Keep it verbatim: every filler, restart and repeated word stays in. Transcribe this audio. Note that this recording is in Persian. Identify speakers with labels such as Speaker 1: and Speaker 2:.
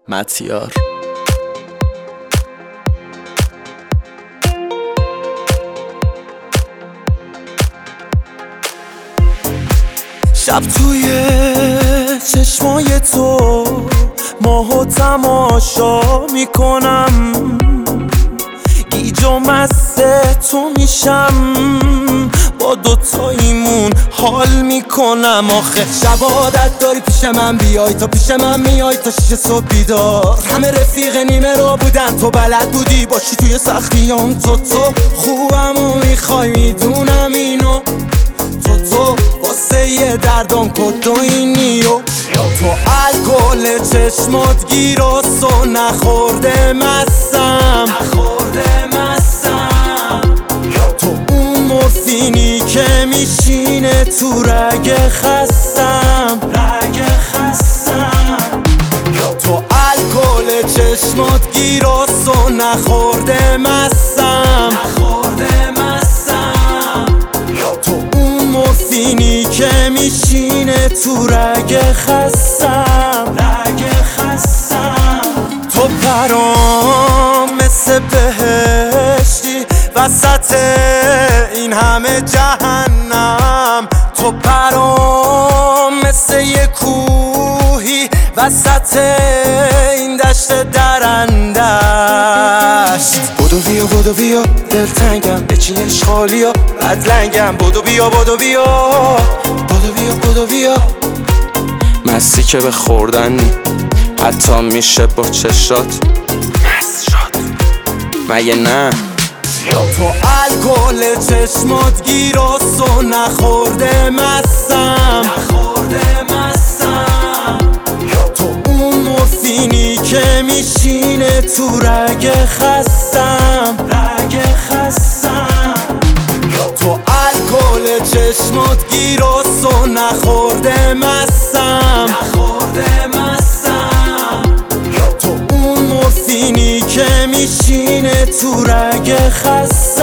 Speaker 1: متیار. شب توی چشمای تو ماهو تماشا میکنم، گیج و مست تو میشم، با دوتاییمون حال میکنم. آخه شب عادت داری پیش من بیای، تا پیش من میای تا شیش صبح بیدار. همه رفیق نیمه رو بودن، تو بلد بودی باشی توی سختیام. تو تو خوبمو میخوای میدونم اینو، تو تو واسه یه دردم کدوینی و تو الکل چشمات گیراس و نخورده مستم، نخورده مستم. تو اون مورفینی که میشینه تو رگ خستم، رگ خستم. تو الکل چشمات گیراس و نخورده مستم، نخورده مستم. تو اون مورفینی که میشینه تو رگ خستم، رگ خستم. تو برام مثل بهشتی وسط این همه جهنم. تو برام مثل یه کوهی وسط این دشت درندشت. بودو بیا بودو بیا دلتنگم، بچین اشغالیا بدلنگم. بودو بیا بودو بیا بودو بیا بودو بیا. مستی که به خوردن حتی میشه با چشات مست شد مگه نه؟ تو الکل چشمات گیراس و نخورده مستم، نخورده مستم. تو اون مورفینی که میشینه تو رگ خستم، رگ خستم. تو الکل چشمات گیراس و نخورده مستم، نخورده مستم. تو اون مورفینی که میشینه تو رگ خستم.